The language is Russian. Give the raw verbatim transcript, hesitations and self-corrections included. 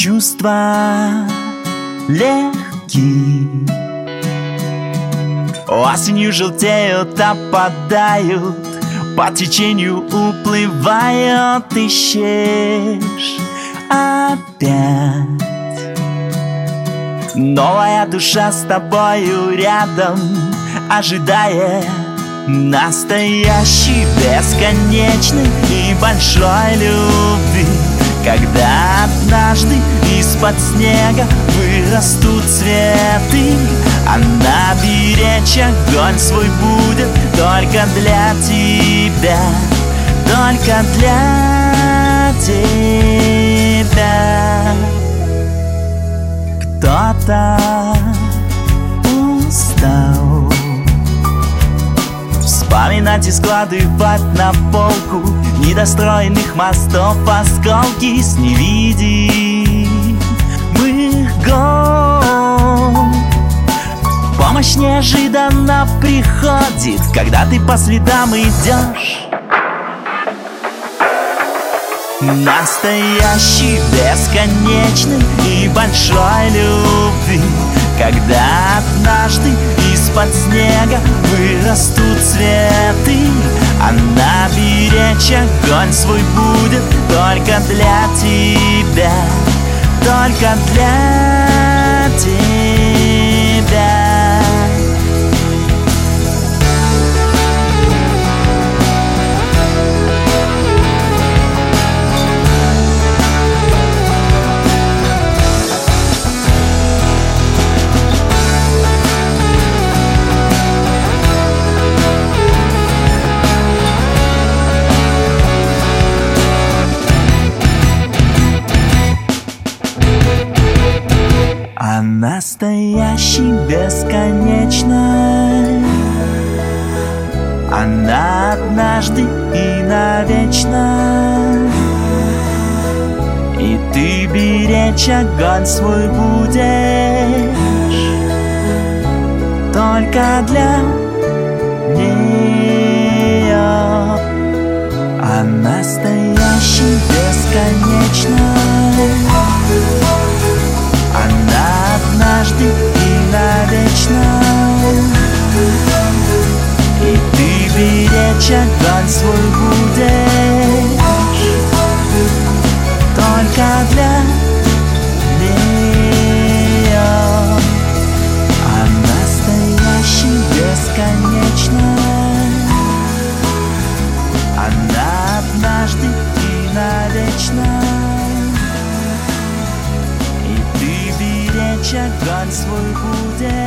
чувства легки. Осенью желтеют, опадают, по течению уплывают, ищешь опять. Новая душа с тобою рядом ожидает настоящей, бесконечной и большой любви. Когда однажды из-под снега вырастут цветы, она беречь огонь свой будет только для тебя, только для тебя. Кто-то устал вспоминать и складывать на полку недостроенных мостов осколки с невидимых гор. Помощь неожиданно приходит, когда ты по следам идешь. Настоящей, бесконечной и большой любви. Когда однажды из-под снега вырастут цветы, она беречь огонь свой будет только для тебя, только для тебя. А настоящей, бесконечной она однажды и навечно. И ты беречь огонь свой будешь только для нее. А настоящей, бесконечной она однажды и навечно. И ты беречь огонь свой будешь только для нее. А настоящей, бесконечной она однажды и навечно. Огонь свой будет